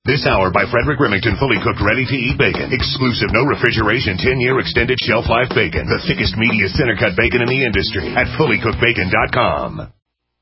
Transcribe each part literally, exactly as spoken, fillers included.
This hour by Frederick Remington, fully cooked, ready-to-eat bacon. Exclusive, no refrigeration, ten-year extended shelf life bacon. The thickest, meatiest, center-cut bacon in the industry at fully cooked bacon dot com.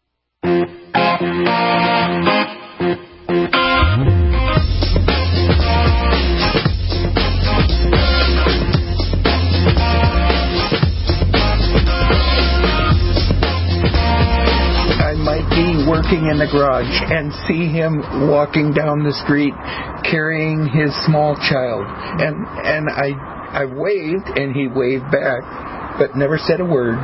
Working in the garage and see him walking down the street carrying his small child, and and I I waved and he waved back, but never said a word.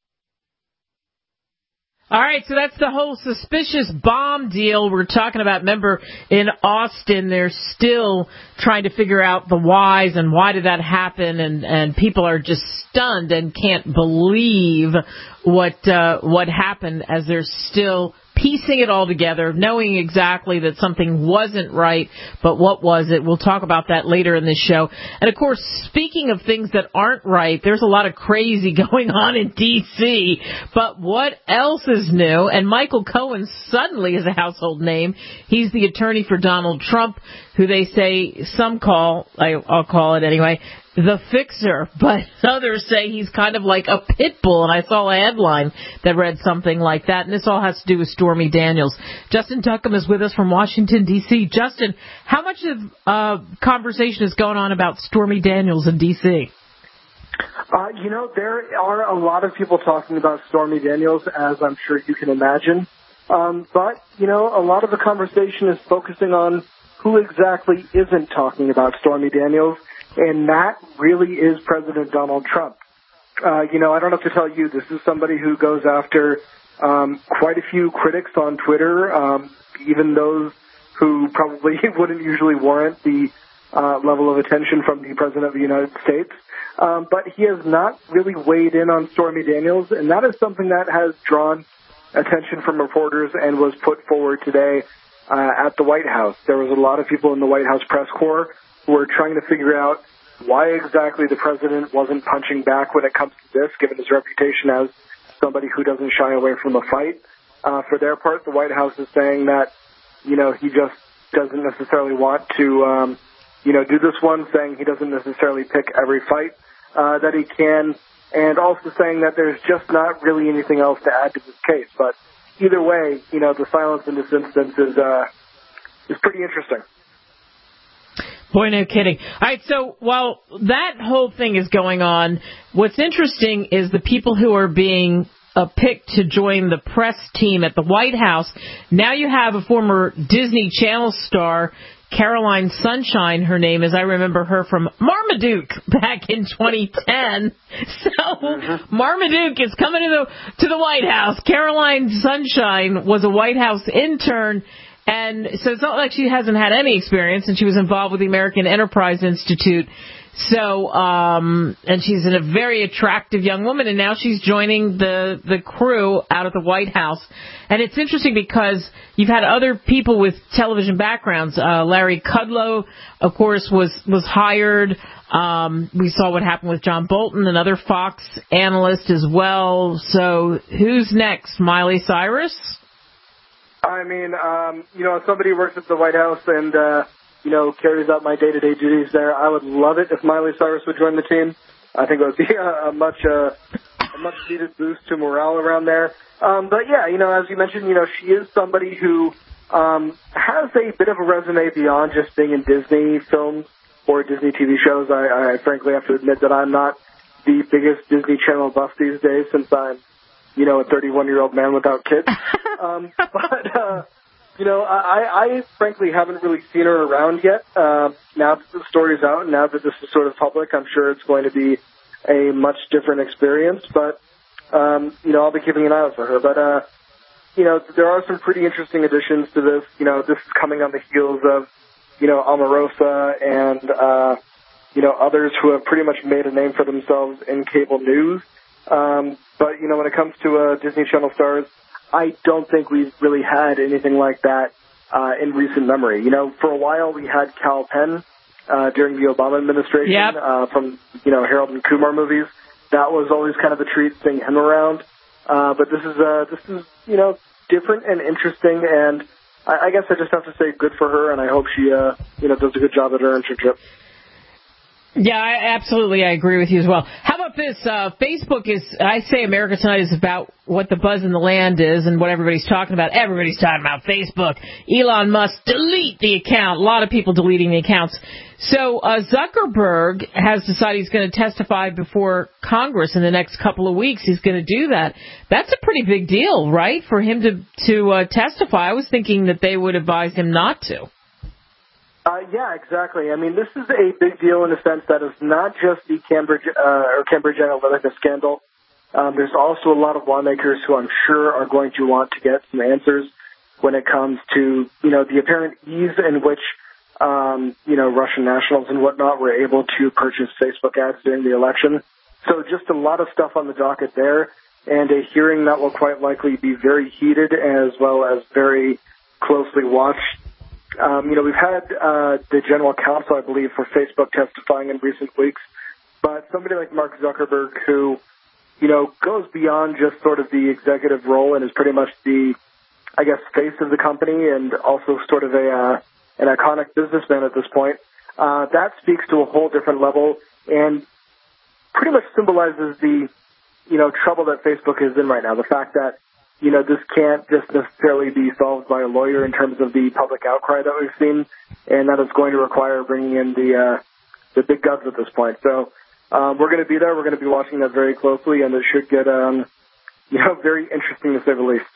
All right, so that's the whole suspicious bomb deal we're talking about. Remember, in Austin, they're still trying to figure out the whys and why did that happen, and, and people are just stunned and can't believe what uh, what happened, as they're still piecing it all together, knowing exactly that something wasn't right, but what was it? We'll talk about that later in this show. And, of course, speaking of things that aren't right, there's a lot of crazy going on in D C, but what else is new? And Michael Cohen suddenly is a household name. He's the attorney for Donald Trump, who they say some call, I'll call it anyway, the fixer, but others say he's kind of like a pit bull, and I saw a headline that read something like that, and this all has to do with Stormy Daniels. Justin Tuckham is with us from Washington, D C Justin, how much of uh, conversation is going on about Stormy Daniels in D C? Uh, you know, there are a lot of people talking about Stormy Daniels, as I'm sure you can imagine, um, but, you know, a lot of the conversation is focusing on who exactly isn't talking about Stormy Daniels. And that really is President Donald Trump. Uh, you know, I don't have to tell you, this is somebody who goes after um, quite a few critics on Twitter, um, even those who probably wouldn't usually warrant the uh, level of attention from the President of the United States. Um, but he has not really weighed in on Stormy Daniels, and that is something that has drawn attention from reporters and was put forward today uh, at the White House. There was a lot of people in the White House press corps who are trying to figure out why exactly the president wasn't punching back when it comes to this, given his reputation as somebody who doesn't shy away from a fight. Uh, for their part, the White House is saying that, you know, he just doesn't necessarily want to, um, you know, do this one, saying he doesn't necessarily pick every fight uh, that he can, and also saying that there's just not really anything else to add to this case. But either way, you know, the silence in this instance is uh, is pretty interesting. Boy, no kidding. All right, so while that whole thing is going on, what's interesting is the people who are being uh, picked to join the press team at the White House. Now you have a former Disney Channel star, Caroline Sunshine, her name is. I remember her from Marmaduke back in twenty ten. So mm-hmm. Marmaduke is coming to the, to the White House. Caroline Sunshine was a White House intern. And so it's not like she hasn't had any experience, and she was involved with the American Enterprise Institute. So, um, and she's a very attractive young woman, and now she's joining the, the crew out at the White House. And it's interesting because you've had other people with television backgrounds. Uh, Larry Kudlow, of course, was, was hired. Um, we saw what happened with John Bolton, another Fox analyst as well. So who's next? Miley Cyrus? I mean, um, you know, as somebody who works at the White House and, uh, you know, carries out my day-to-day duties there, I would love it if Miley Cyrus would join the team. I think it would be a, a much, uh, a much needed boost to morale around there. Um, but yeah, you know, as you mentioned, you know, she is somebody who, um, has a bit of a resume beyond just being in Disney films or Disney T V shows. I, I frankly have to admit that I'm not the biggest Disney Channel buff these days, since I'm, you know, a thirty-one-year-old man without kids. Um, but, uh, you know, I, I frankly haven't really seen her around yet. Uh, now that the story's out, now that this is sort of public, I'm sure it's going to be a much different experience. But, um, you know, I'll be keeping an eye out for her. But, uh, you know, there are some pretty interesting additions to this. You know, this is coming on the heels of, you know, Omarosa and, uh, you know, others who have pretty much made a name for themselves in cable news. Um, but, you know, when it comes to uh, Disney Channel stars, I don't think we've really had anything like that uh, in recent memory. You know, for a while we had Kal Penn uh, during the Obama administration yep. uh, from, you know, Harold and Kumar movies. That was always kind of a treat seeing him around. Uh, but this is, uh, this is, you know, different and interesting. And, I, I guess I just have to say good for her, and I hope she, uh, you know, does a good job at her internship. Yeah, I, absolutely. I agree with you as well. How about this? Uh, Facebook is, I say America Tonight is about what the buzz in the land is and what everybody's talking about. Everybody's talking about Facebook. Elon Musk, delete the account. A lot of people deleting the accounts. So uh, Zuckerberg has decided he's going to testify before Congress in the next couple of weeks. He's going to do that. That's a pretty big deal, right, for him to, to uh, testify. I was thinking that they would advise him not to. Uh, yeah, exactly. I mean, this is a big deal in the sense that it's not just the Cambridge uh, or Cambridge Analytica scandal. Um, there's also a lot of lawmakers who I'm sure are going to want to get some answers when it comes to, you know, the apparent ease in which, um, you know, Russian nationals and whatnot were able to purchase Facebook ads during the election. So just a lot of stuff on the docket there, and a hearing that will quite likely be very heated as well as very closely watched. Um, you know, we've had uh, the general counsel, I believe, for Facebook testifying in recent weeks, but somebody like Mark Zuckerberg, who, you know, goes beyond just sort of the executive role and is pretty much the, I guess, face of the company and also sort of a uh, an iconic businessman at this point, uh, that speaks to a whole different level and pretty much symbolizes the, you know, trouble that Facebook is in right now. The fact that, you know, this can't just necessarily be solved by a lawyer in terms of the public outcry that we've seen, and that it's going to require bringing in the uh, the big guns at this point. So um, we're going to be there. We're going to be watching that very closely, and it should get, um, you know, very interesting to say the least.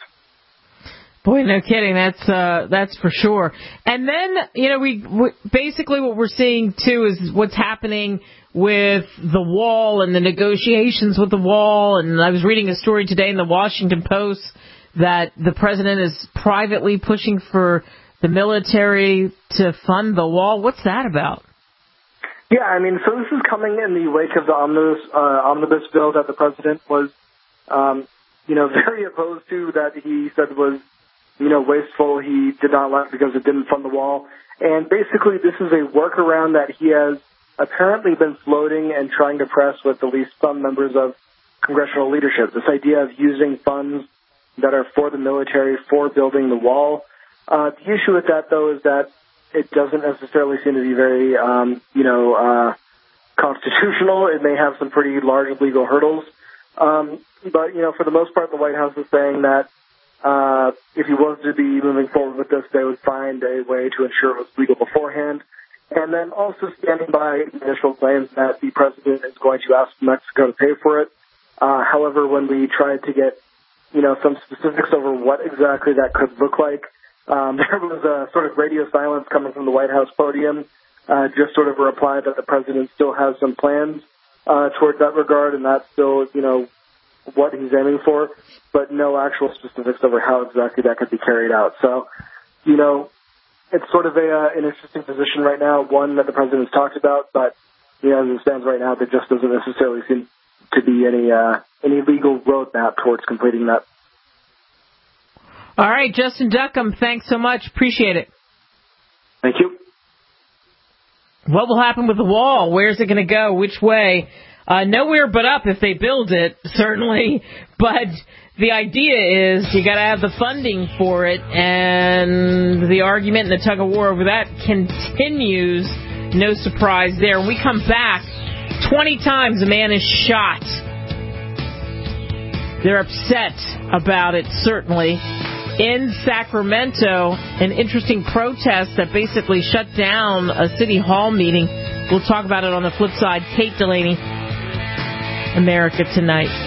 Boy, no kidding. That's uh, that's for sure. And then, you know, we, we basically what we're seeing too is what's happening with the wall and the negotiations with the wall. And I was reading a story today in the Washington Post that the president is privately pushing for the military to fund the wall. What's that about? Yeah, I mean, so this is coming in the wake of the omnibus, uh, omnibus bill that the president was, um, you know, very opposed to, that he said was, you know, wasteful. He did not like because it didn't fund the wall. And basically this is a workaround that he has apparently been floating and trying to press with at least some members of congressional leadership. This idea of using funds that are for the military for building the wall. Uh, the issue with that, though, is that it doesn't necessarily seem to be very, um, you know, uh, constitutional. It may have some pretty large legal hurdles. Um, but, you know, for the most part, the White House is saying that uh, if he was to be moving forward with this, they would find a way to ensure it was legal beforehand. And then also standing by initial claims that the president is going to ask Mexico to pay for it. Uh, however, when we tried to get, you know, some specifics over what exactly that could look like, um, there was a sort of radio silence coming from the White House podium, uh, just sort of a reply that the president still has some plans uh, towards that regard, and that's still, you know, what he's aiming for, but no actual specifics over how exactly that could be carried out. So, you know, it's sort of a uh, an interesting position right now, one that the president's talked about, but, you know, as it stands right now, there just doesn't necessarily seem to be any uh, any legal roadmap towards completing that. All right, Justin Duckham, thanks so much. Appreciate it. Thank you. What will happen with the wall? Where's it going to go? Which way? Uh, nowhere but up if they build it, certainly. But the idea is you got to have the funding for it, and the argument and the tug of war over that continues. No surprise there. When we come back, twenty times a man is shot. They're upset about it, certainly. In Sacramento, an interesting protest that basically shut down a city hall meeting. We'll talk about it on the flip side. Kate Delaney, America Tonight.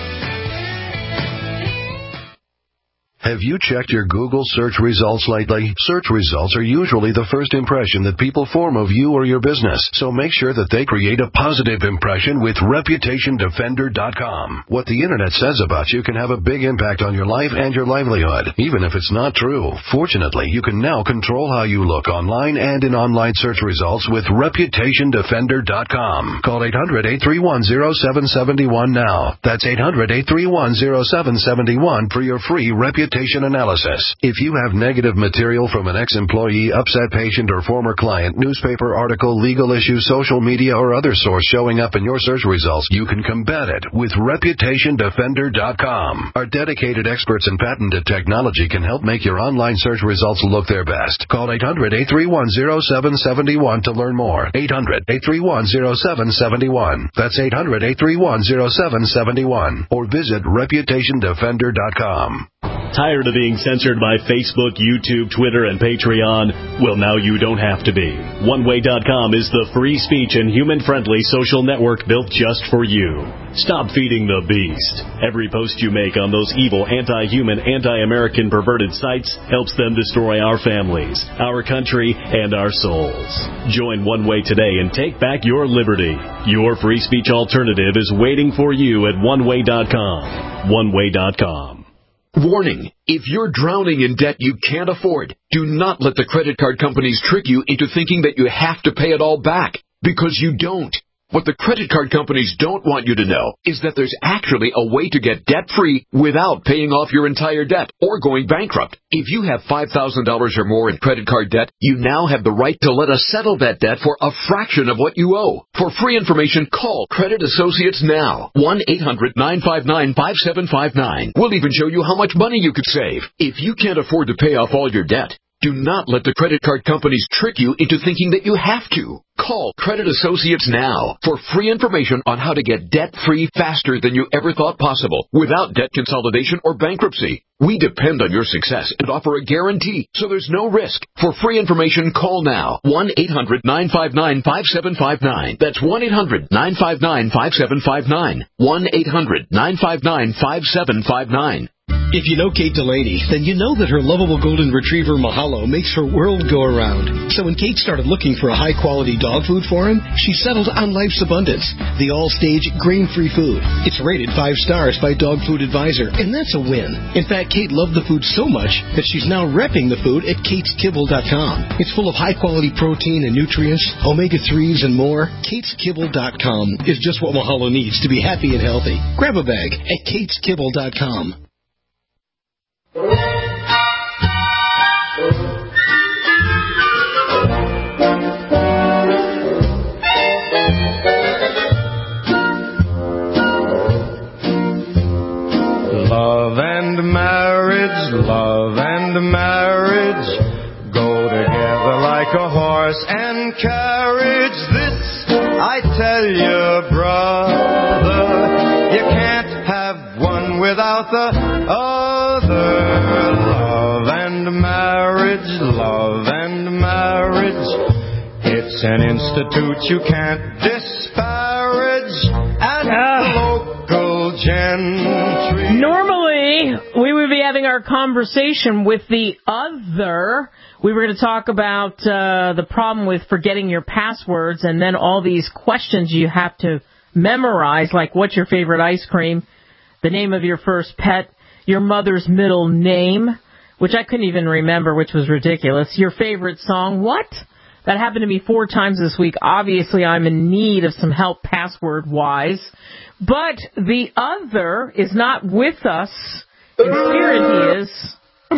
Have you checked your Google search results lately? Search results are usually the first impression that people form of you or your business, so make sure that they create a positive impression with Reputation Defender dot com. What the Internet says about you can have a big impact on your life and your livelihood, even if it's not true. Fortunately, you can now control how you look online and in online search results with Reputation Defender dot com. Call eight hundred, eight three one, zero seven seven one now. That's eight hundred, eight three one, zero seven seven one for your free Reputation reputation analysis. If you have negative material from an ex-employee, upset patient, or former client, newspaper article, legal issue, social media, or other source showing up in your search results, you can combat it with reputation defender dot com. Our dedicated experts in patented technology can help make your online search results look their best. Call eight hundred, eight three one, zero seven seven one to learn more. eight hundred, eight three one, zero seven seven one. That's eight hundred, eight three one, zero seven seven one. Or visit reputation defender dot com. Tired of being censored by Facebook, YouTube, Twitter, and Patreon? Well, now you don't have to be. one way dot com is the free speech and human-friendly social network built just for you. Stop feeding the beast. Every post you make on those evil, anti-human, anti-American perverted sites helps them destroy our families, our country, and our souls. Join One Way today and take back your liberty. Your free speech alternative is waiting for you at one way dot com. one way dot com. Warning, if you're drowning in debt you can't afford, do not let the credit card companies trick you into thinking that you have to pay it all back, because you don't. What the credit card companies don't want you to know is that there's actually a way to get debt-free without paying off your entire debt or going bankrupt. If you have five thousand dollars or more in credit card debt, you now have the right to let us settle that debt for a fraction of what you owe. For free information, call Credit Associates now. one eight hundred, nine five nine, five seven five nine. We'll even show you how much money you could save. If you can't afford to pay off all your debt, do not let the credit card companies trick you into thinking that you have to. Call Credit Associates now for free information on how to get debt-free faster than you ever thought possible without debt consolidation or bankruptcy. We depend on your success and offer a guarantee, so there's no risk. For free information, call now. one eight hundred, nine five nine, five seven five nine. That's one eight hundred, nine five nine, five seven five nine. one eight hundred, nine five nine, five seven five nine. If you know Kate Delaney, then you know that her lovable golden retriever Mahalo makes her world go around. So when Kate started looking for a high-quality dog food for him, she settled on Life's Abundance, the all-stage grain-free food. It's rated five stars by Dog Food Advisor, and that's a win. In fact, Kate loved the food so much that she's now repping the food at kates kibble dot com. It's full of high-quality protein and nutrients, omega threes, and more. kates kibble dot com is just what Mahalo needs to be happy and healthy. Grab a bag at kates kibble dot com. Love and marriage, love and marriage go together like a horse and carriage. This I tell you, brother, you can't have one without the other. Love and marriage, love and marriage, it's an institute you can't disparage. And uh, local gentry. Normally, we would be having our conversation with the other. We were going to talk about uh, the problem with forgetting your passwords and then all these questions you have to memorize, like what's your favorite ice cream, the name of your first pet, your mother's middle name, which I couldn't even remember, which was ridiculous, your favorite song. What? That happened to me four times this week. Obviously, I'm in need of some help password-wise. But the other is not with us. In spirit, he is.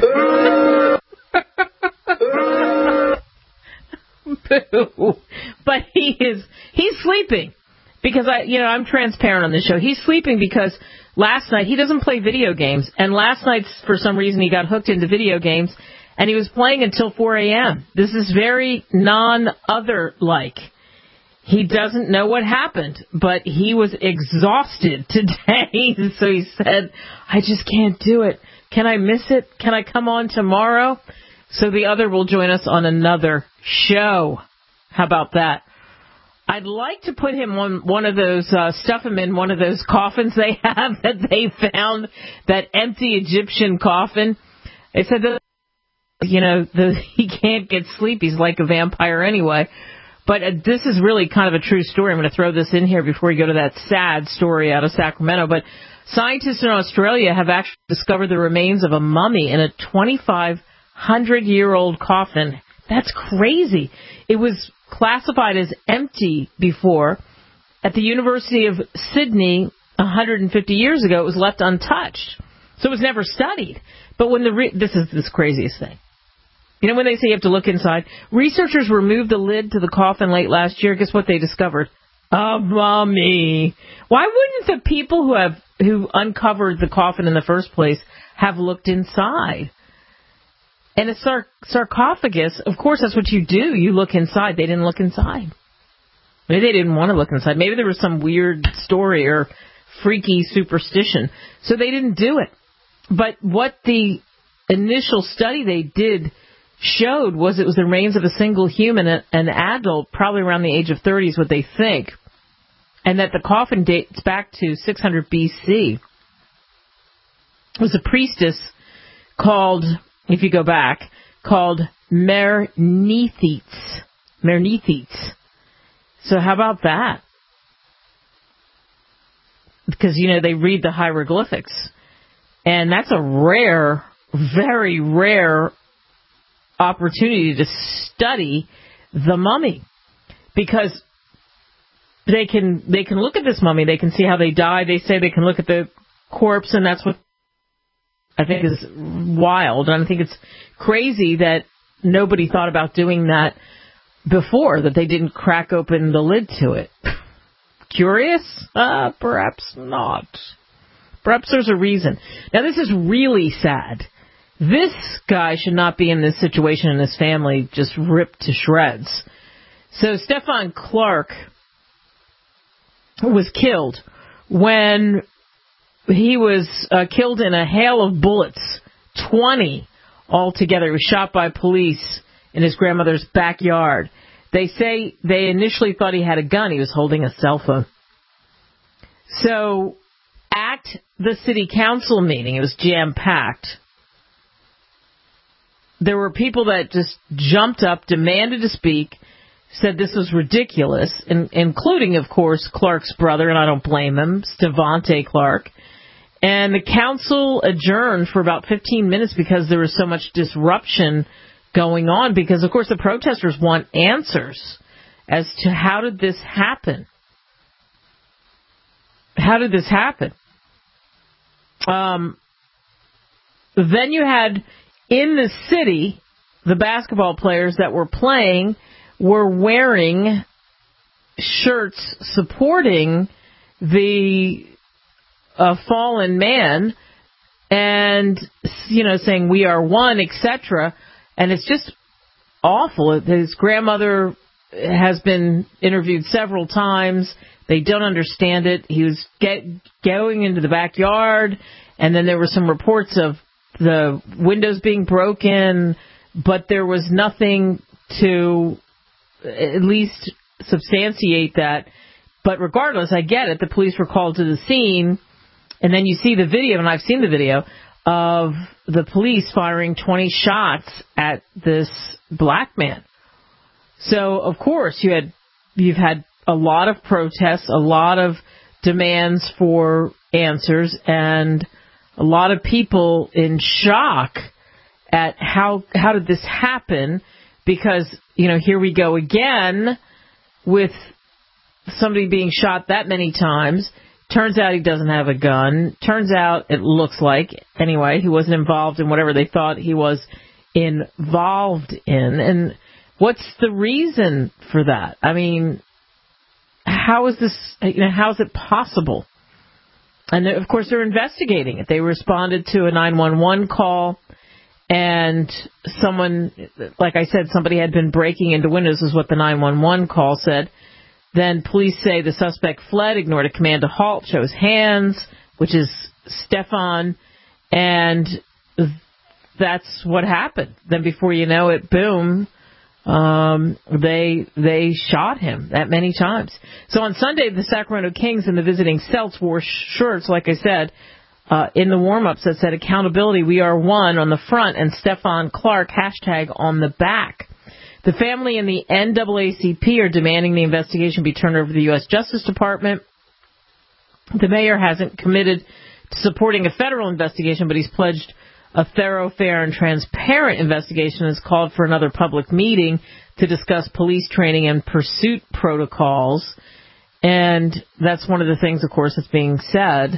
Boo. But he is, he's sleeping. Because, I, you know, I'm transparent on this show. He's sleeping because last night, he doesn't play video games. And last night, for some reason, he got hooked into video games. And he was playing until four a.m. This is very non-other-like. He doesn't know what happened, but he was exhausted today. So he said, I just can't do it. Can I miss it? Can I come on tomorrow? So the other will join us on another show. How about that? I'd like to put him on one of those, uh, stuff him in one of those coffins they have that they found, that empty Egyptian coffin. They said that, you know, the, he can't get sleep. He's like a vampire anyway. But uh, this is really kind of a true story. I'm going to throw this in here before we go to that sad story out of Sacramento. But scientists in Australia have actually discovered the remains of a mummy in a twenty-five hundred year old coffin. That's crazy. It was classified as empty before. At the University of Sydney one hundred fifty years ago, it was left untouched. So it was never studied. But when the re- this is this craziest thing. You know, when they say you have to look inside, researchers removed the lid to the coffin late last year. Guess what they discovered? A mummy. Why wouldn't the people who have who uncovered the coffin in the first place have looked inside? And a sar- sarcophagus, of course, that's what you do. You look inside. They didn't look inside. Maybe they didn't want to look inside. Maybe there was some weird story or freaky superstition. So they didn't do it. But what the initial study they did showed was it was the remains of a single human, an adult, probably around the age of thirty is what they think, and that the coffin dates back to six hundred B C. It was a priestess called, if you go back, called Merneithites. Merneithites. So how about that? Because, you know, they read the hieroglyphics. And that's a rare, very rare opportunity to study the mummy. Because they can they can look at this mummy, they can see how they died, they say they can look at the corpse, and that's what I think is wild. And I think it's crazy that nobody thought about doing that before, that they didn't crack open the lid to it. Curious? Uh, perhaps not. Perhaps there's a reason. Now, this is really sad. This guy should not be in this situation, and his family just ripped to shreds. So Stephon Clark was killed when he was uh, killed in a hail of bullets, twenty altogether. He was shot by police in his grandmother's backyard. They say they initially thought he had a gun. He was holding a cell phone. So at the city council meeting, it was jam-packed. There were people that just jumped up, demanded to speak, said this was ridiculous, in, including, of course, Clark's brother, and I don't blame him, Stevante Clark. And the council adjourned for about fifteen minutes because there was so much disruption going on, because, of course, the protesters want answers as to how did this happen. How did this happen? Um, then you had, in the city, the basketball players that were playing were wearing shirts supporting the uh, fallen man and, you know, saying we are one, et cetera. And it's just awful. His grandmother has been interviewed several times. They don't understand it. He was get, going into the backyard, and then there were some reports of the windows being broken, but there was nothing to at least substantiate that. But regardless, I get it. The police were called to the scene, and then you see the video, and I've seen the video, of the police firing twenty shots at this black man. So, of course, you had, you've had a lot of protests, a lot of demands for answers, and a lot of people in shock at how how did this happen, because, you know, here we go again with somebody being shot that many times. Turns out he doesn't have a gun. Turns out, it looks like, anyway, he wasn't involved in whatever they thought he was involved in. And what's the reason for that? I mean, how is this, you know, how is it possible? And, of course, they're investigating it. They responded to a nine one one call, and someone, like I said, somebody had been breaking into windows, is what the nine one one call said. Then police say the suspect fled, ignored a command to halt, shows hands, which is Stephon, and that's what happened. Then before you know it, boom, um, they they shot him that many times. So on Sunday, the Sacramento Kings and the visiting Celts wore shirts, like I said, uh, in the warm-ups that said accountability, we are one on the front, and Stephon Clark hashtag on the back. The family and the N double A C P are demanding the investigation be turned over to the U S Justice Department. The mayor hasn't committed to supporting a federal investigation, but he's pledged a thorough, fair, and transparent investigation, and has called for another public meeting to discuss police training and pursuit protocols. And that's one of the things, of course, that's being said,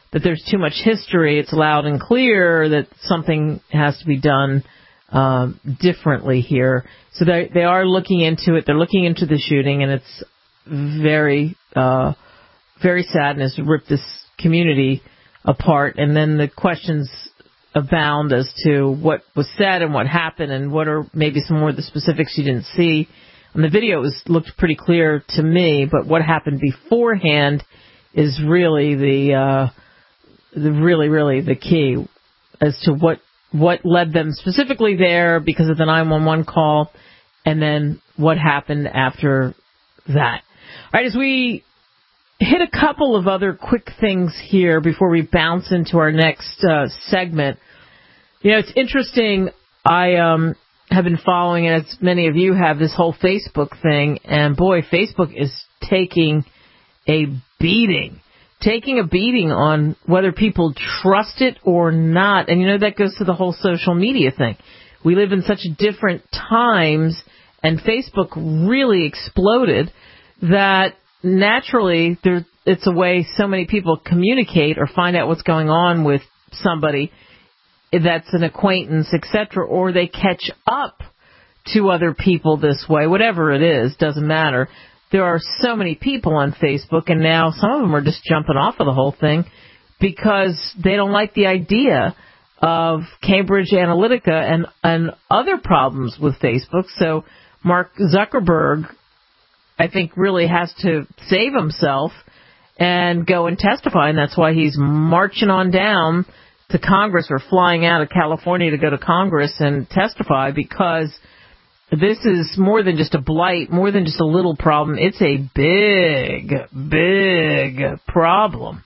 that there's too much history. It's loud and clear that something has to be done um, differently here. So they they are looking into it. They're looking into the shooting, and it's very, uh, very sad and has ripped this community apart. And then the questions abound as to what was said and what happened and what are maybe some more of the specifics you didn't see. On the video, it was, looked pretty clear to me, but what happened beforehand is really the, uh, the really, really the key as to what, what led them specifically there because of the nine one one call, and then what happened after that. All right, as we hit a couple of other quick things here before we bounce into our next uh, segment. You know, it's interesting. I um, have been following, as many of you have, this whole Facebook thing, and boy, Facebook is taking a beating. Taking a beating on whether people trust it or not. And, you know, that goes to the whole social media thing. We live in such different times, and Facebook really exploded that naturally there, it's a way so many people communicate or find out what's going on with somebody that's an acquaintance, et cetera, or they catch up to other people this way. Whatever it is, doesn't matter. There are so many people on Facebook, and now some of them are just jumping off of the whole thing because they don't like the idea of Cambridge Analytica and, and other problems with Facebook. So Mark Zuckerberg, I think, really has to save himself and go and testify, and that's why he's marching on down to Congress or flying out of California to go to Congress and testify, because this is more than just a blight, more than just a little problem. It's a big, big problem.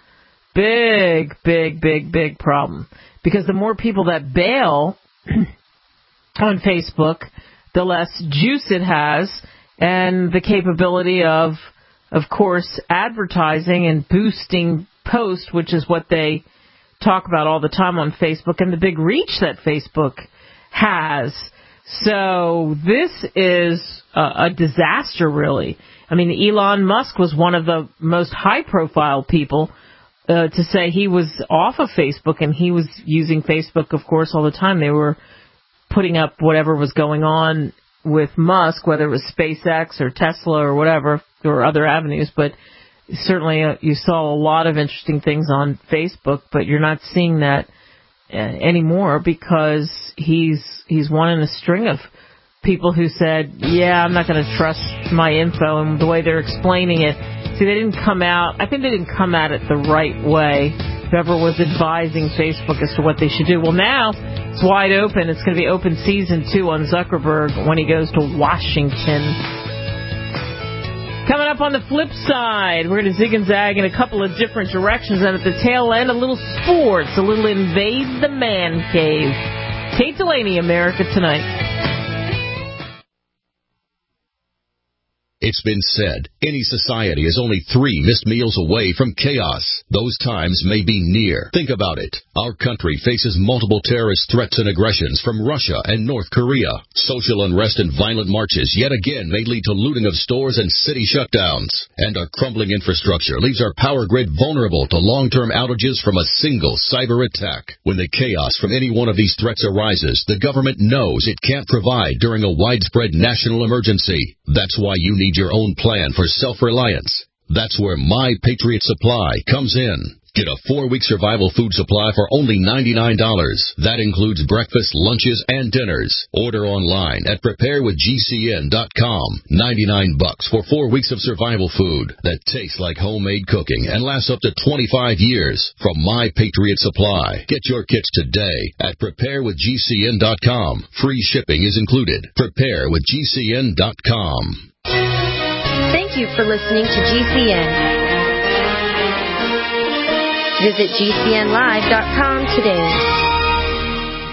Big, big, big, big problem. Because the more people that bail on Facebook, the less juice it has, and the capability of, of course, advertising and boosting posts, which is what they talk about all the time on Facebook, and the big reach that Facebook has. So this is a, a disaster, really. I mean, Elon Musk was one of the most high-profile people uh, to say he was off of Facebook, and he was using Facebook, of course, all the time. They were putting up whatever was going on with Musk, whether it was SpaceX or Tesla or whatever. There were other avenues, but certainly uh, you saw a lot of interesting things on Facebook, but you're not seeing that uh, anymore because he's he's one in a string of people who said, yeah, I'm not going to trust my info, and the way they're explaining it. See, they didn't come out, I think they didn't come at it the right way, whoever was advising Facebook as to what they should do. Well, now it's wide open. It's going to be open season two on Zuckerberg when he goes to Washington. Coming up on the flip side, we're going to zig and zag in a couple of different directions, and at the tail end, a little sports, a little Invade the Man Cave. Kate Delaney, America Tonight. It's been said, any society is only three missed meals away from chaos. Those times may be near. Think about it. Our country faces multiple terrorist threats and aggressions from Russia and North Korea. Social unrest and violent marches yet again may lead to looting of stores and city shutdowns. And our crumbling infrastructure leaves our power grid vulnerable to long-term outages from a single cyber attack. When the chaos from any one of these threats arises, the government knows it can't provide during a widespread national emergency. That's why you need your own plan for self-reliance. That's where My Patriot Supply comes in. Get a four-week survival food supply for only ninety-nine dollars. That includes breakfast, lunches, and dinners. Order online at prepare with G C N dot com. ninety-nine bucks for four weeks of survival food that tastes like homemade cooking and lasts up to twenty-five years from My Patriot Supply. Get your kits today at prepare with G C N dot com. Free shipping is included. prepare with G C N dot com. Thank you for listening to G C N. Visit G C N live dot com today.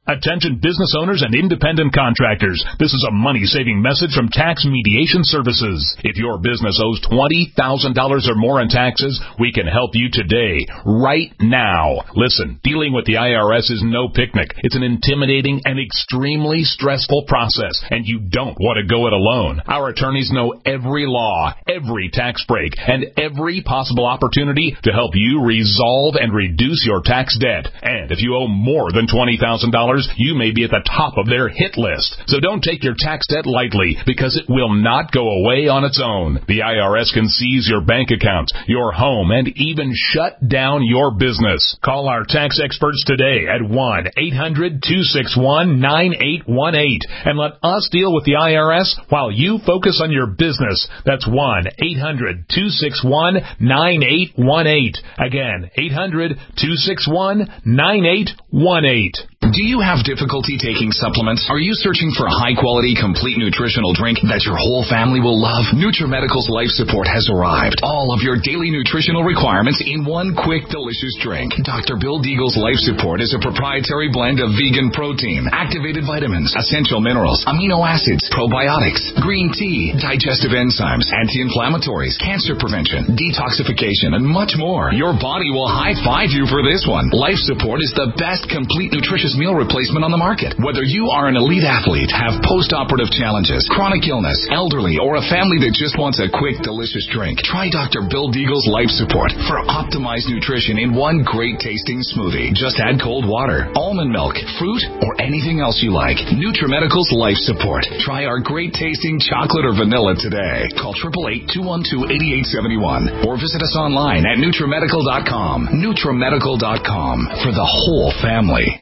Attention business owners and independent contractors. This is a money-saving message from Tax Mediation Services. If your business owes twenty thousand dollars or more in taxes, we can help you today, right now. Listen, dealing with the I R S is no picnic. It's an intimidating and extremely stressful process, and you don't want to go it alone. Our attorneys know every law, every tax break, and every possible opportunity to help you resolve and reduce your tax debt. And if you owe more than twenty thousand dollars, you may be at the top of their hit list. So don't take your tax debt lightly, because it will not go away on its own. The I R S can seize your bank accounts, your home, and even shut down your business. Call our tax experts today at one eight hundred two six one nine eight one eight and let us deal with the I R S while you focus on your business. That's one eight hundred two six one nine eight one eight. Again, eight hundred two six one nine eight one eight. Do you have difficulty taking supplements? Are you searching for a high-quality, complete nutritional drink that your whole family will love? NutriMedical's Life Support has arrived. All of your daily nutritional requirements in one quick, delicious drink. Doctor Bill Deagle's Life Support is a proprietary blend of vegan protein, activated vitamins, essential minerals, amino acids, probiotics, green tea, digestive enzymes, anti-inflammatories, cancer prevention, detoxification, and much more. Your body will high-five you for this one. Life Support is the best complete nutritious meal replacement on the market. Whether you are an elite athlete, have post-operative challenges, chronic illness, elderly, or a family that just wants a quick, delicious drink, try Doctor Bill Deagle's Life Support for optimized nutrition in one great-tasting smoothie. Just add cold water, almond milk, fruit, or anything else you like. NutriMedical's Life Support. Try our great-tasting chocolate or vanilla today. Call eight eight eight, two one two, eight eight seven one or visit us online at NutriMedical dot com. NutriMedical dot com for the whole family.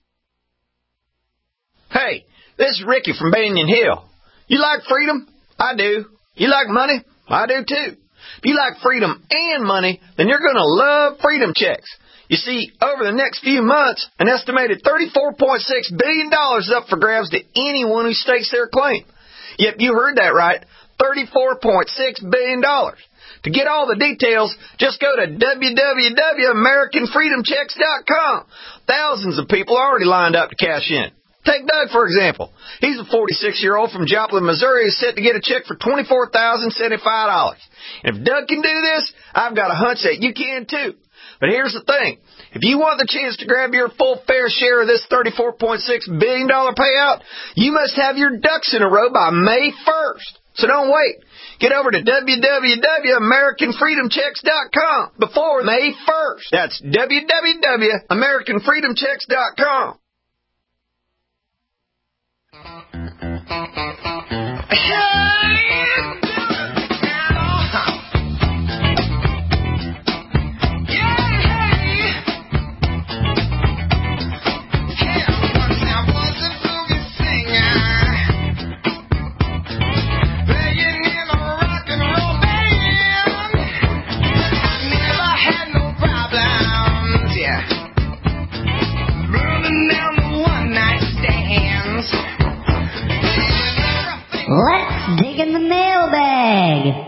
Hey, this is Ricky from Banyan Hill. You like freedom? I do. You like money? I do too. If you like freedom and money, then you're going to love Freedom Checks. You see, over the next few months, an estimated thirty-four point six billion dollars is up for grabs to anyone who stakes their claim. Yep, you heard that right, thirty-four point six billion dollars. To get all the details, just go to w w w dot american freedom checks dot com. Thousands of people are already lined up to cash in. Take Doug, for example. He's a forty-six-year-old from Joplin, Missouri who's set to get a check for twenty-four thousand seventy-five dollars. And if Doug can do this, I've got a hunch that you can too. But here's the thing. If you want the chance to grab your full fair share of this thirty-four point six billion dollars payout, you must have your ducks in a row by May first. So don't wait. Get over to w w w dot american freedom checks dot com before May first. That's w w w dot american freedom checks dot com. Let's dig in the mailbag.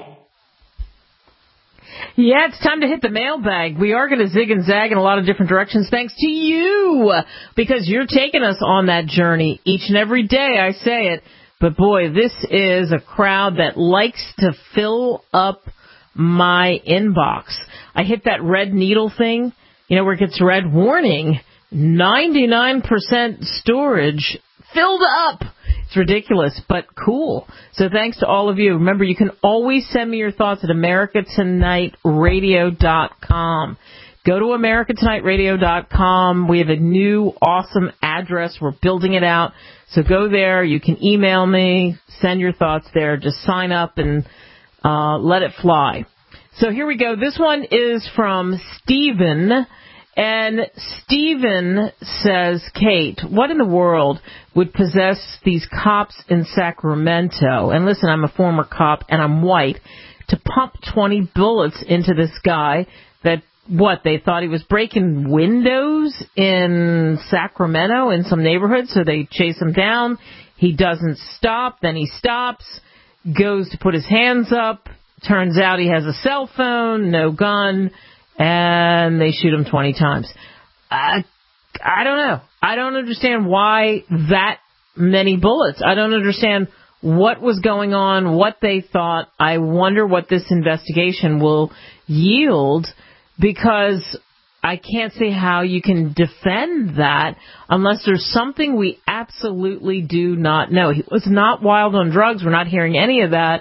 Yeah, it's time to hit the mailbag. We are going to zig and zag in a lot of different directions thanks to you, because you're taking us on that journey each and every day. I say it, but boy, this is a crowd that likes to fill up my inbox. I hit that red needle thing, you know, where it gets red warning, ninety-nine percent storage filled up. It's ridiculous, but cool. So thanks to all of you. Remember, you can always send me your thoughts at america tonight radio dot com. Go to america tonight radio dot com. We have a new awesome address. We're building it out. So go there. You can email me, send your thoughts there. Just sign up and uh, let it fly. So here we go. This one is from Stephen. And Stephen says, Kate, what in the world would possess these cops in Sacramento? And listen, I'm a former cop and I'm white, to pump twenty bullets into this guy that, what, they thought he was breaking windows in Sacramento in some neighborhood, so they chase him down. He doesn't stop. Then he stops, goes to put his hands up. Turns out he has a cell phone, no gun, and they shoot him twenty times. Uh, I don't know. I don't understand why that many bullets. I don't understand what was going on, what they thought. I wonder what this investigation will yield, because I can't see how you can defend that unless there's something we absolutely do not know. He was not wild on drugs. We're not hearing any of that.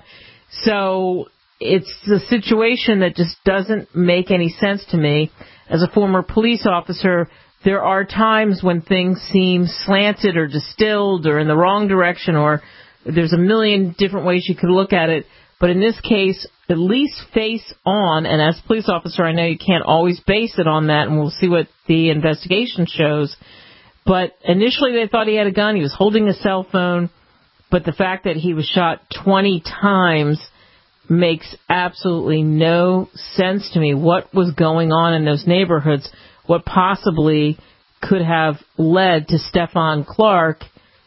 So it's a situation that just doesn't make any sense to me. As a former police officer, there are times when things seem slanted or distilled or in the wrong direction, or there's a million different ways you could look at it. But in this case, at least face on, and as a police officer, I know you can't always base it on that, and we'll see what the investigation shows. But initially they thought he had a gun. He was holding a cell phone. But the fact that he was shot twenty times makes absolutely no sense to me. What was going on in those neighborhoods? What possibly could have led to Stephon Clark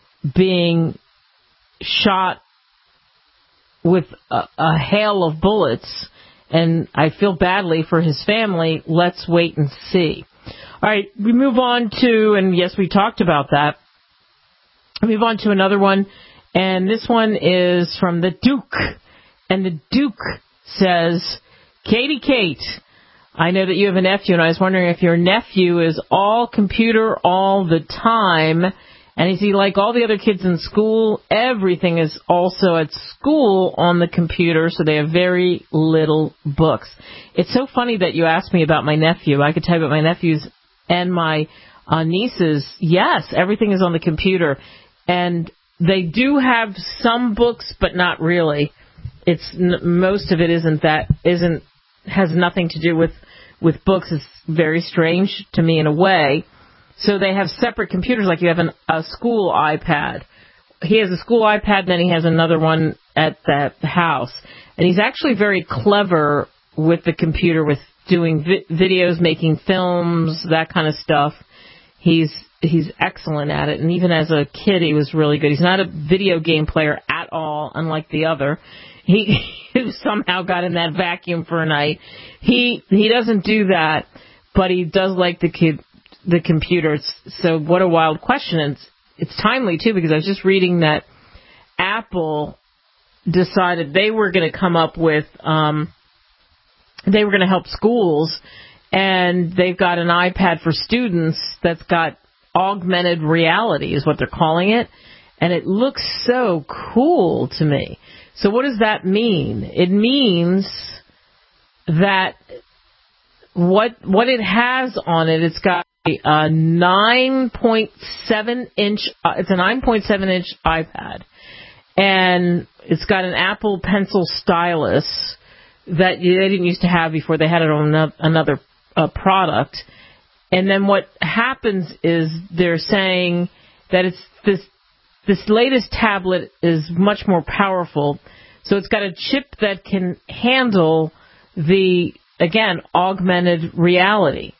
being shot with a, a hail of bullets? And I feel badly for his family. Let's wait and see. All right, we move on to, and yes, we talked about that. We move on to another one, and this one is from the Duke. And the Duke says, Katie Kate, I know that you have a nephew, and I was wondering if your nephew is all computer all the time. And is he like all the other kids in school? Everything is also at school on the computer, so they have very little books. It's so funny that you asked me about my nephew. I could tell you about my nephews and my uh, nieces. Yes, everything is on the computer. And they do have some books, but not really. It's most of it isn't that isn't has nothing to do with, with books. It's very strange to me in a way. So they have separate computers, like you have an, a school iPad. He has a school iPad, then he has another one at the house. And he's actually very clever with the computer, with doing vi- videos, making films, that kind of stuff. He's he's excellent at it. And even as a kid, he was really good. He's not a video game player at all, unlike the other. He, he somehow got in that vacuum for a night. He he doesn't do that, but he does like the kid. The computers. So what a wild question. And it's, it's timely, too, because I was just reading that Apple decided they were going to come up with, um, they were going to help schools, and they've got an iPad for students that's got augmented reality is what they're calling it, and it looks so cool to me. So what does that mean? It means that what what it has on it, it's got a nine point seven inch, uh, it's a nine point seven inch iPad, and it's got an Apple Pencil stylus that they didn't used to have before. They had it on another uh, product. And then what happens is they're saying that it's this this latest tablet is much more powerful. So it's got a chip that can handle the, again, augmented reality.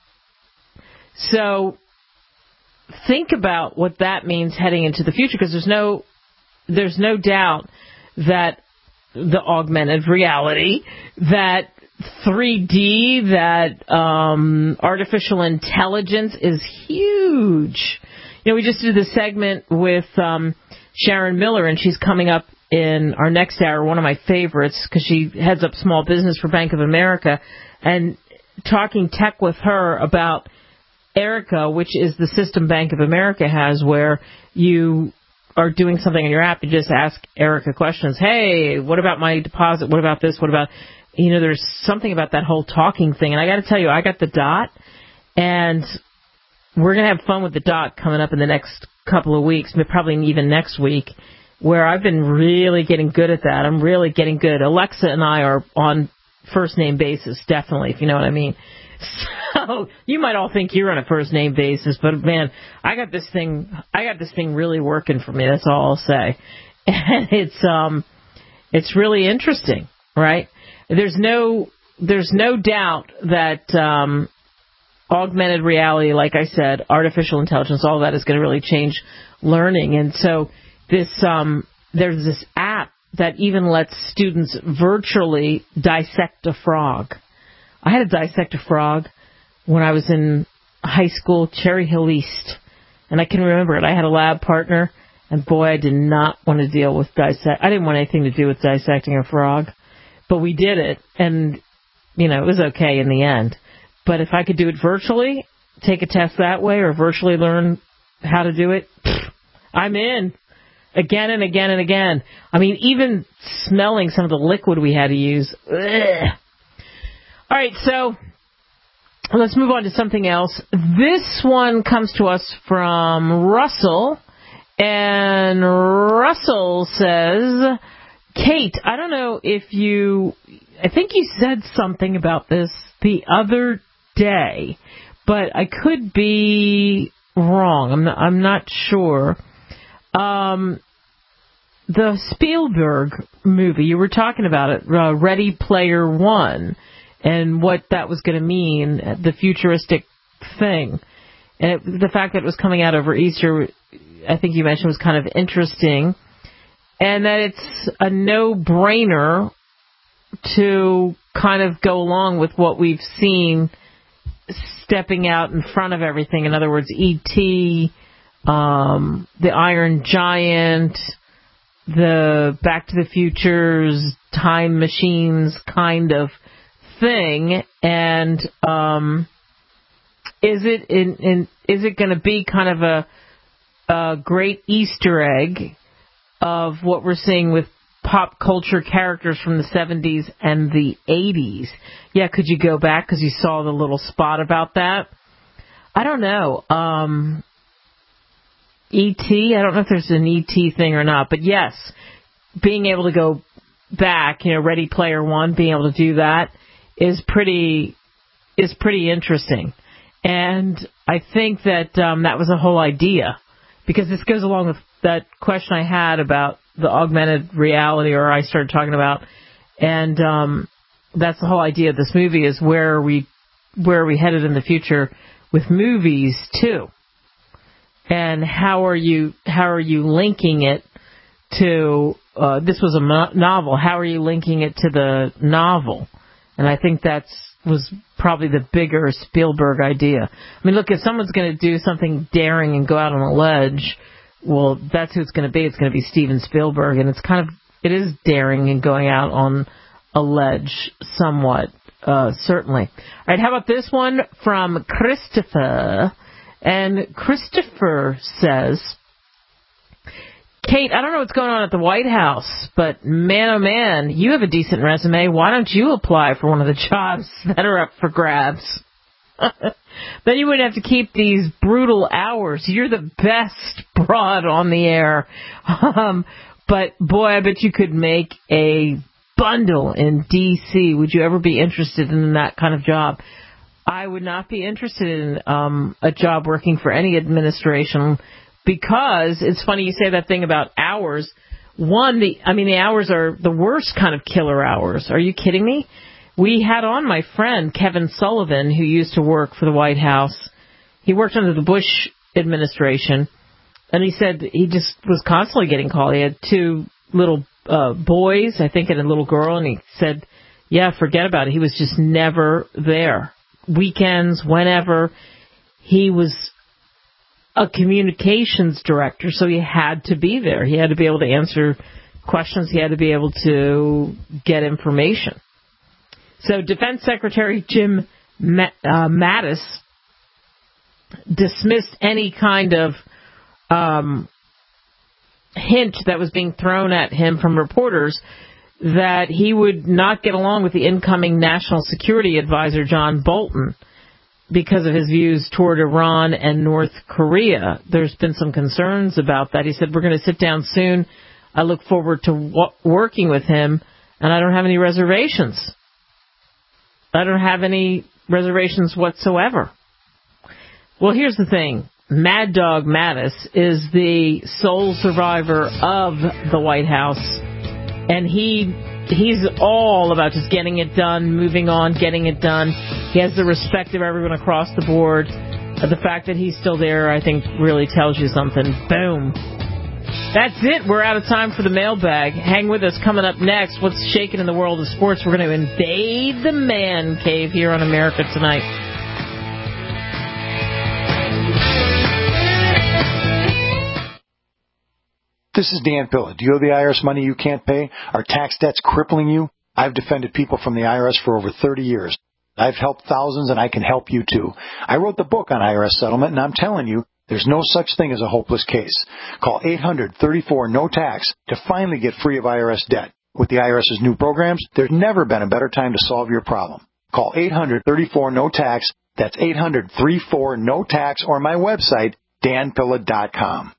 So think about what that means heading into the future, because there's no there's no doubt that the augmented reality, that three D, that um, artificial intelligence is huge. You know, we just did this segment with um, Sharon Miller, and she's coming up in our next hour, one of my favorites, because she heads up small business for Bank of America, and talking tech with her about Erica, which is the system Bank of America has, where you are doing something in your app, you just ask Erica questions. Hey, what about my deposit? What about this? What about, you know, there's something about that whole talking thing. And I got to tell you, I got the Dot, and we're going to have fun with the Dot coming up in the next couple of weeks, but probably even next week, where I've been really getting good at that. I'm really getting good. Alexa and I are on first name basis, definitely, if you know what I mean. So you might all think you're on a first name basis, but man, I got this thing. I got this thing really working for me. That's all I'll say. And it's um, it's really interesting, right? There's no there's no doubt that um, augmented reality, like I said, artificial intelligence, all that is going to really change learning. And so this um, there's this app that even lets students virtually dissect a frog. I had to dissect a frog when I was in high school, Cherry Hill East. And I can remember it. I had a lab partner, and boy, I did not want to deal with dissect. I didn't want anything to do with dissecting a frog, but we did it, and you know, it was okay in the end. But if I could do it virtually, take a test that way, or virtually learn how to do it, pfft, I'm in. Again and again and again. I mean, even smelling some of the liquid we had to use. Ugh. All right, so let's move on to something else. This one comes to us from Russell. And Russell says, Kate, I don't know if you, I think you said something about this the other day, but I could be wrong. I'm not, I'm not sure. Um, the Spielberg movie, you were talking about it, uh, Ready Player One, and what that was going to mean, the futuristic thing. And it, the fact that it was coming out over Easter, I think you mentioned, was kind of interesting. And that it's a no-brainer to kind of go along with what we've seen stepping out in front of everything. In other words, E T, um, the Iron Giant, the Back to the Future's time machines kind of thing. And um, is it in, in is it going to be kind of a a great Easter egg of what we're seeing with pop culture characters from the seventies and the eighties? Yeah, could you go back because you saw the little spot about that? I don't know. Um, E T, I don't know if there's an E T thing or not, but yes, being able to go back, you know, Ready Player One, being able to do that is pretty is pretty interesting. And I think that um, that was the whole idea, because this goes along with that question I had about the augmented reality, or I started talking about, and um, that's the whole idea of this movie, is where are we, where are we headed in the future with movies too, and how are you how are you linking it to uh, this was a mo- novel? How are you linking it to the novel? And I think that's was probably the bigger Spielberg idea. I mean, look, if someone's going to do something daring and go out on a ledge, well, that's who it's going to be. It's going to be Steven Spielberg, and it's kind of, it is daring and going out on a ledge somewhat, uh, certainly. All right, how about this one from Christopher? And Christopher says, Kate, I don't know what's going on at the White House, but man, oh man, you have a decent resume. Why don't you apply for one of the jobs that are up for grabs? Then you wouldn't have to keep these brutal hours. You're the best broad on the air. Um, but, boy, I bet you could make a bundle in D C Would you ever be interested in that kind of job? I would not be interested in um, a job working for any administration, because it's funny you say that thing about hours. One, the I mean, the hours are the worst kind of killer hours. Are you kidding me? We had on my friend Kevin Sullivan, who used to work for the White House. He worked under the Bush administration, and he said he just was constantly getting called. He had two little uh, boys, I think, and a little girl, and he said, yeah, forget about it. He was just never there. Weekends, whenever. He was a communications director, so he had to be there. He had to be able to answer questions. He had to be able to get information. So Defense Secretary Jim uh, Mattis dismissed any kind of um, hint that was being thrown at him from reporters that he would not get along with the incoming National Security Advisor, John Bolton, because of his views toward Iran and North Korea. There's been some concerns about that. He said, we're going to sit down soon. I look forward to w- working with him, and I don't have any reservations. I don't have any reservations whatsoever. Well, here's the thing. Mad Dog Mattis is the sole survivor of the White House, and he he's all about just getting it done, moving on, getting it done. He has the respect of everyone across the board. The fact that he's still there, I think, really tells you something. Boom. That's it. We're out of time for the mailbag. Hang with us. Coming up next, what's shaking in the world of sports? We're going to invade the man cave here on America Tonight. This is Dan Pilla. Do you owe the I R S money you can't pay? Are tax debts crippling you? I've defended people from the I R S for over thirty years. I've helped thousands, and I can help you too. I wrote the book on I R S settlement, and I'm telling you, there's no such thing as a hopeless case. Call eight hundred, thirty-four, no tax to finally get free of I R S debt. With the IRS's new programs, there's never been a better time to solve your problem. Call eight hundred, thirty-four, no tax. That's eight hundred, thirty-four, no tax, or my website, dan pilla dot com.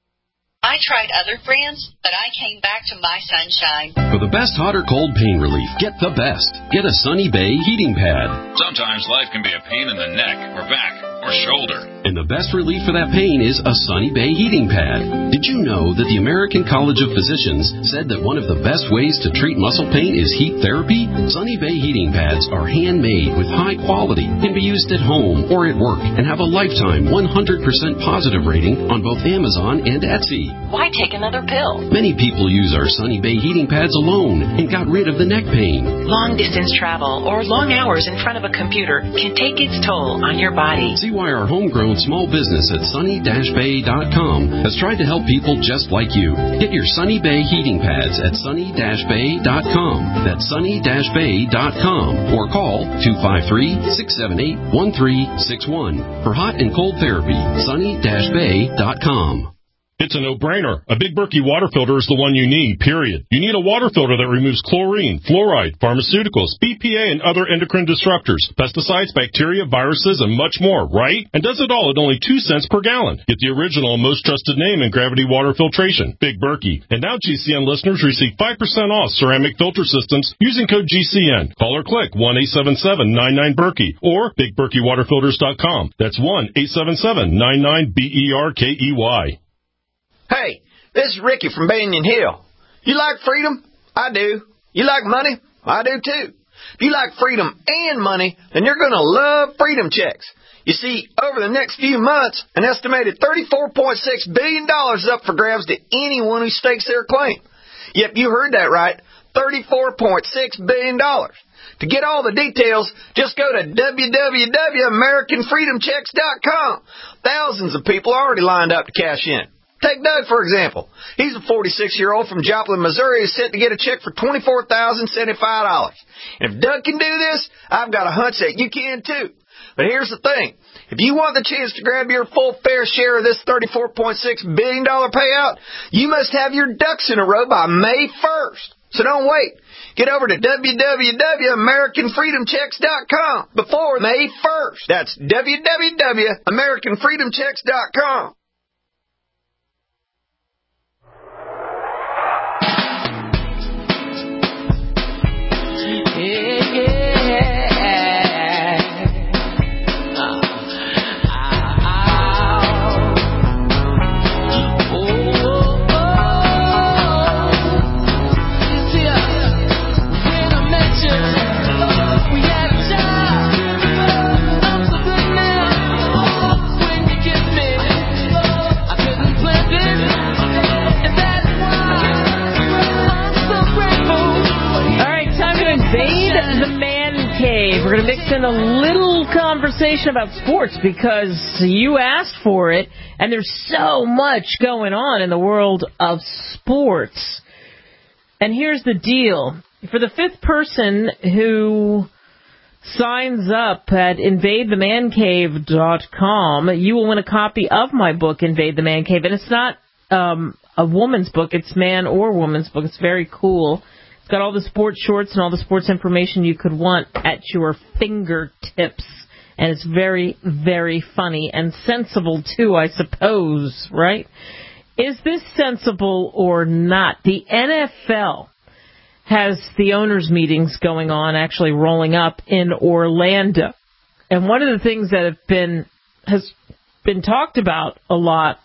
I tried other brands, but I came back to My Sunshine. For the best hot or cold pain relief, get the best. Get a Sunny Bay heating pad. Sometimes life can be a pain in the neck or back or shoulder. And the best relief for that pain is a Sunny Bay heating pad. Did you know that the American College of Physicians said that one of the best ways to treat muscle pain is heat therapy? Sunny Bay heating pads are handmade with high quality, can be used at home or at work, and have a lifetime one hundred percent positive rating on both Amazon and Etsy. Why take another pill? Many people use our Sunny Bay heating pads alone and got rid of the neck pain. Long distance travel or long hours in front of a computer can take its toll on your body. See why our homegrown small business at sunny dash bay dot com has tried to help people just like you. Get your Sunny Bay heating pads at sunny dash bay dot com. That's sunny dash bay dot com. Or call two five three, six seven eight, one three six one. For hot and cold therapy, sunny dash bay dot com. It's a no-brainer. A Big Berkey water filter is the one you need, period. You need a water filter that removes chlorine, fluoride, pharmaceuticals, B P A, and other endocrine disruptors, pesticides, bacteria, viruses, and much more, right? And does it all at only two cents per gallon. Get the original and most trusted name in gravity water filtration, Big Berkey. And now G C N listeners receive five percent off ceramic filter systems using code G C N. Call or click one eight seven seven, nine nine, Berkey or big berkey water filters dot com. That's one eight seven seven, nine nine, B E R K E Y. Hey, this is Ricky from Banyan Hill. You like freedom? I do. You like money? I do too. If you like freedom and money, then you're going to love Freedom Checks. You see, over the next few months, an estimated thirty-four point six billion dollars is up for grabs to anyone who stakes their claim. Yep, you heard that right, thirty-four point six billion dollars. To get all the details, just go to w w w dot american freedom checks dot com. Thousands of people already lined up to cash in. Take Doug, for example. He's a forty-six-year-old from Joplin, Missouri who's set to get a check for twenty-four thousand seventy-five dollars. And if Doug can do this, I've got a hunch that you can too. But here's the thing. If you want the chance to grab your full fair share of this thirty-four point six billion dollars payout, you must have your ducks in a row by May first. So don't wait. Get over to w w w dot american freedom checks dot com before May first. That's w w w dot american freedom checks dot com. Yeah, yeah. Uh, oh, oh, oh. See, when I met you, we had a child. I'm so good now. When you kissed me, I couldn't plant it, and that's why I'm so grateful. All right, time to invade the man cave. We're going to mix in a little conversation about sports because you asked for it, and there's so much going on in the world of sports. And here's the deal. For the fifth person who signs up at invade the man cave dot com, you will win a copy of my book, Invade the Man Cave. And it's not um, a woman's book. It's man or woman's book. It's very cool. It's got all the sports shorts and all the sports information you could want at your fingertips. And it's very, very funny and sensible, too, I suppose, right? Is this sensible or not? The N F L has the owners' meetings going on, actually rolling up in Orlando. And one of the things that have been has been talked about a lot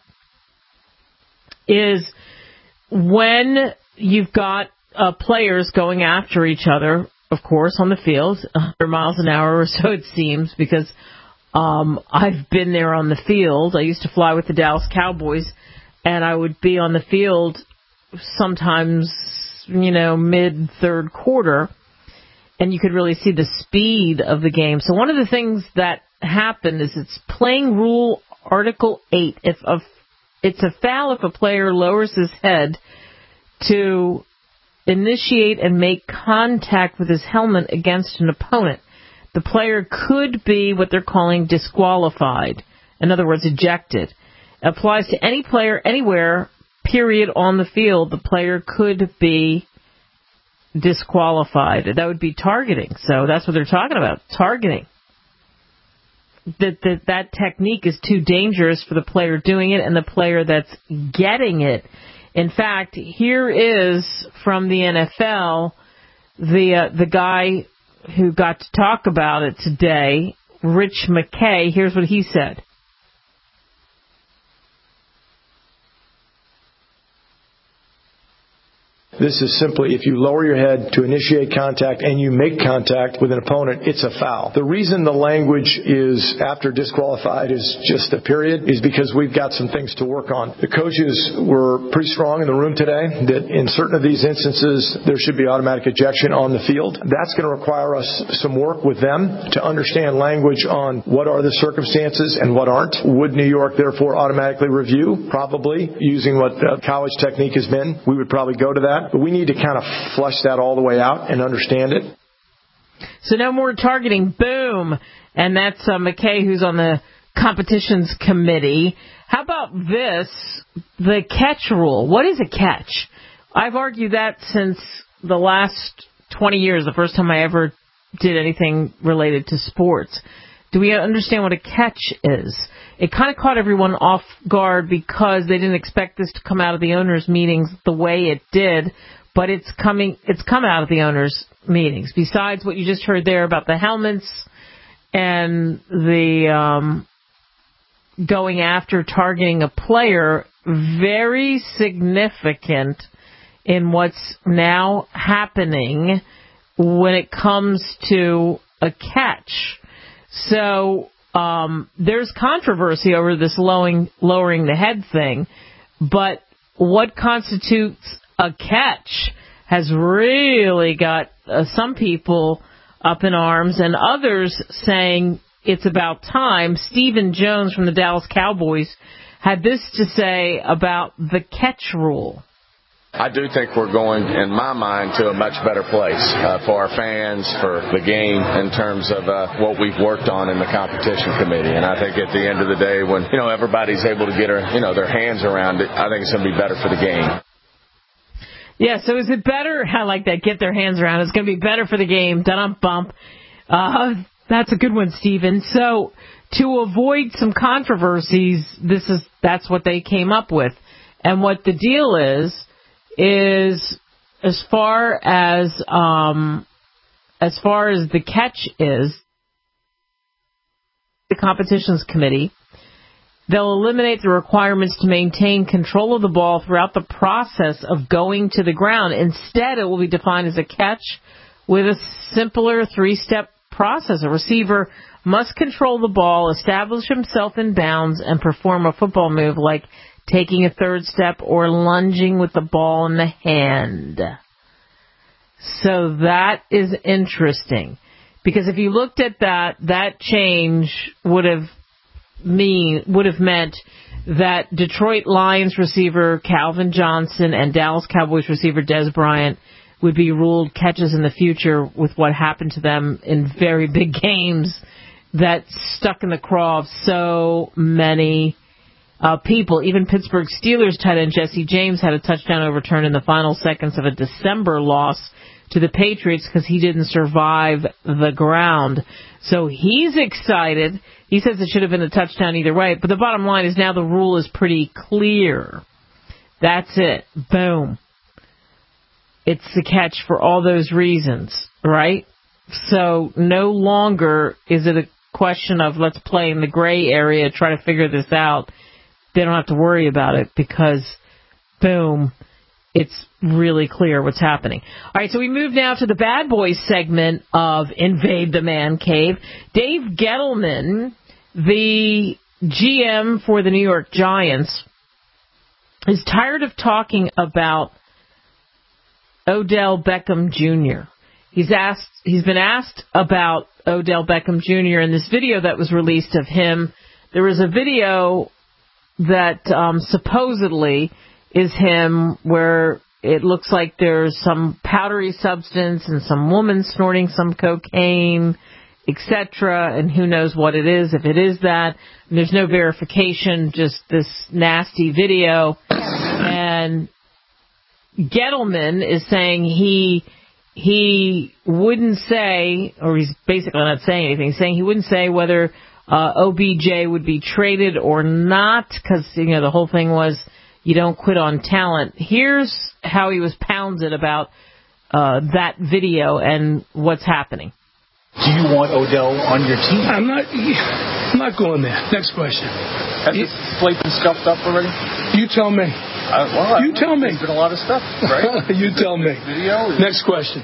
is when you've got uh, players going after each other, of course, on the field, one hundred miles an hour or so it seems, because um, I've been there on the field. I used to fly with the Dallas Cowboys, and I would be on the field sometimes, you know, mid-third quarter, and you could really see the speed of the game. So one of the things that happened is it's playing rule Article eight if, of it's a foul if a player lowers his head to initiate and make contact with his helmet against an opponent. The player could be what they're calling disqualified. In other words, ejected. It applies to any player anywhere, period, on the field. The player could be disqualified. That would be targeting. So that's what they're talking about, targeting. That, that that technique is too dangerous for the player doing it and the player that's getting it. In fact, here is from the N F L, the uh, the guy who got to talk about it today, Rich McKay. Here's what he said. This is simply, if you lower your head to initiate contact and you make contact with an opponent, it's a foul. The reason the language is after disqualified is just a period is because we've got some things to work on. The coaches were pretty strong in the room today that in certain of these instances, there should be automatic ejection on the field. That's going to require us some work with them to understand language on what are the circumstances and what aren't. Would New York therefore automatically review? Probably. Using what the college technique has been, we would probably go to that. But we need to kind of flush that all the way out and understand it. So no more targeting. Boom. And that's uh, McKay, who's on the competitions committee. How about this? The catch rule. What is a catch? I've argued that since the last twenty years, the first time I ever did anything related to sports. Do we understand what a catch is? It kind of caught everyone off guard because they didn't expect this to come out of the owners' meetings the way it did, but it's coming. It's come out of the owners' meetings. Besides what you just heard there about the helmets and the um, going after targeting a player, very significant in what's now happening when it comes to a catch. So um, there's controversy over this lowering, lowering the head thing, but what constitutes a catch has really got uh, some people up in arms and others saying it's about time. Stephen Jones from the Dallas Cowboys had this to say about the catch rule. I do think we're going, in my mind, to a much better place uh, for our fans, for the game, in terms of uh, what we've worked on in the competition committee. And I think at the end of the day, when you know everybody's able to get her, you know, their hands around it, I think it's going to be better for the game. Yeah, so is it better? I like that. Get their hands around. It's going to be better for the game. Dun-dum-bump. Uh, that's a good one, Stephen. So to avoid some controversies, this is that's what they came up with. And what the deal is, is as far as um, as far as the catch is, the competitions committee, they'll eliminate the requirements to maintain control of the ball throughout the process of going to the ground. Instead, it will be defined as a catch with a simpler three-step process. A receiver must control the ball, establish himself in bounds, and perform a football move like taking a third step or lunging with the ball in the hand. So that is interesting. Because if you looked at that, that change would have mean would have meant that Detroit Lions receiver Calvin Johnson and Dallas Cowboys receiver Dez Bryant would be ruled catches in the future with what happened to them in very big games that stuck in the craw of so many Uh, people. Even Pittsburgh Steelers tight end Jesse James had a touchdown overturned in the final seconds of a December loss to the Patriots because he didn't survive the ground. So he's excited. He says it should have been a touchdown either way. But the bottom line is now the rule is pretty clear. That's it. Boom. It's the catch for all those reasons, right? So no longer is it a question of let's play in the gray area, try to figure this out. They don't have to worry about it because, boom, it's really clear what's happening. All right, so we move now to the Bad Boys segment of Invade the Man Cave. Dave Gettleman, the G M for the New York Giants, is tired of talking about Odell Beckham Junior He's asked. He's been asked about Odell Beckham Junior in this video that was released of him. There was a video that um, supposedly is him, where it looks like there's some powdery substance and some woman snorting some cocaine, et cetera, and who knows what it is, if it is that. And there's no verification, just this nasty video. And Gettleman is saying he he wouldn't say, or he's basically not saying anything, he's saying he wouldn't say whether uh, O B J would be traded or not, because, you know, the whole thing was you don't quit on talent. Here's how he was pounded about uh, that video and what's happening. Do you want Odell on your team? I'm not I'm not going there. Next question. Has this plate been scuffed up already? You tell me. Uh, well, you tell me. There's been a lot of stuff, right? You tell me. Video. Next question.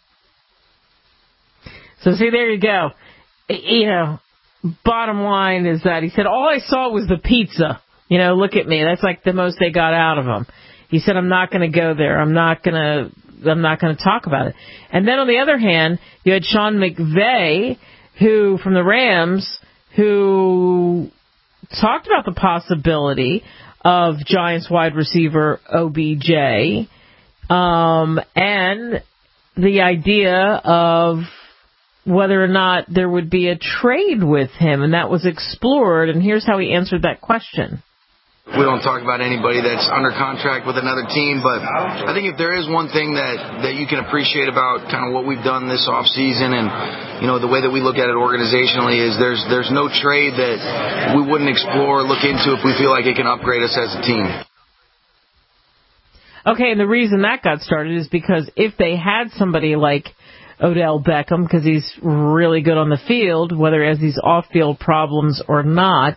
So, see, there you go. You know, bottom line is that he said, all I saw was the pizza. You know, look at me. That's like the most they got out of him. He said, I'm not going to go there. I'm not going to I'm not going to talk about it. And then on the other hand, you had Sean McVay, who, from the Rams, who talked about the possibility of Giants wide receiver O B J, um, and the idea of whether or not there would be a trade with him, and that was explored, and here's how he answered that question. We don't talk about anybody that's under contract with another team, but I think if there is one thing that, that you can appreciate about kind of what we've done this offseason and, you know, the way that we look at it organizationally is there's there's no trade that we wouldn't explore or look into if we feel like it can upgrade us as a team. Okay, and the reason that got started is because if they had somebody like Odell Beckham, because he's really good on the field, whether he has these off-field problems or not,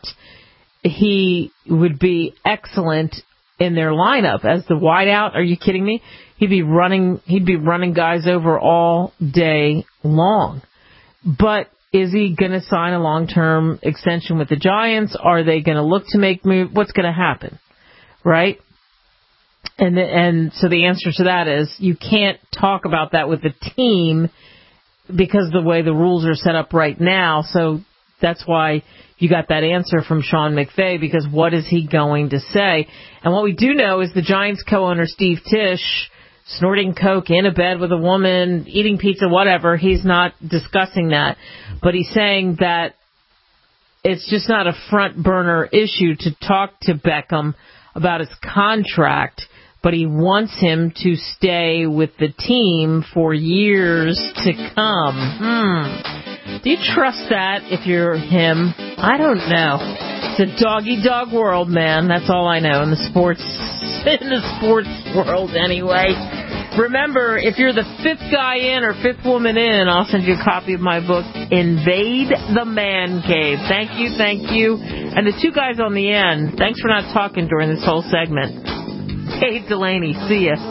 he would be excellent in their lineup as the wideout. Are you kidding me? He'd be running. He'd be running guys over all day long. But is he going to sign a long-term extension with the Giants? Are they going to look to make move? What's going to happen, right? And the, and so the answer to that is you can't talk about that with the team because of the way the rules are set up right now. So that's why you got that answer from Sean McVay, because what is he going to say? And what we do know is the Giants co-owner Steve Tisch, snorting coke in a bed with a woman, eating pizza, whatever, he's not discussing that. But he's saying that it's just not a front burner issue to talk to Beckham about his contract, but he wants him to stay with the team for years to come. Hmm. Do you trust that if you're him? I don't know. It's a dog-eat-dog world, man. That's all I know in the sports in the sports world anyway. Remember, if you're the fifth guy in or fifth woman in, I'll send you a copy of my book, Invade the Man Cave. Thank you, thank you. And the two guys on the end, thanks for not talking during this whole segment. Kate Delaney, see ya.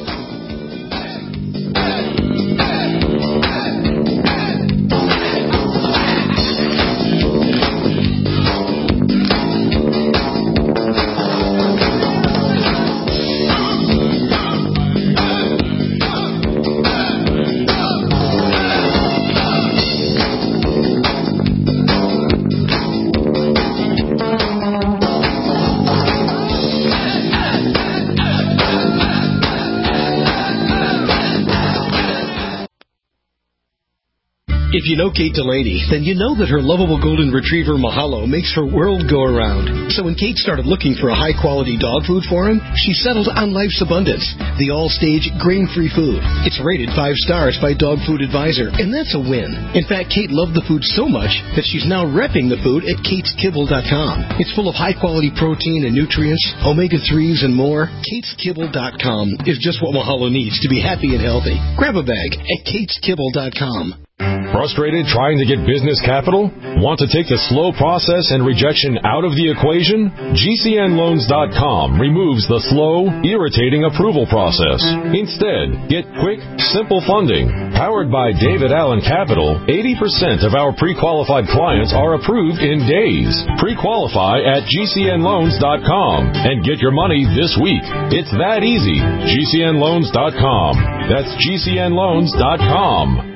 If you know Kate Delaney, then you know that her lovable golden retriever Mahalo makes her world go around. So when Kate started looking for a high-quality dog food for him, she settled on Life's Abundance, the all-stage grain-free food. It's rated five stars by Dog Food Advisor, and that's a win. In fact, Kate loved the food so much that she's now repping the food at kates kibble dot com. It's full of high-quality protein and nutrients, omega threes, and more. kates kibble dot com is just what Mahalo needs to be happy and healthy. Grab a bag at kates kibble dot com. Frustrated trying to get business capital? Want to take the slow process and rejection out of the equation? G C N loans dot com removes the slow, irritating approval process. Instead, get quick, simple funding. Powered by David Allen Capital, eighty percent of our pre-qualified clients are approved in days. Pre-qualify at G C N loans dot com and get your money this week. It's that easy. G C N loans dot com. That's G C N loans dot com.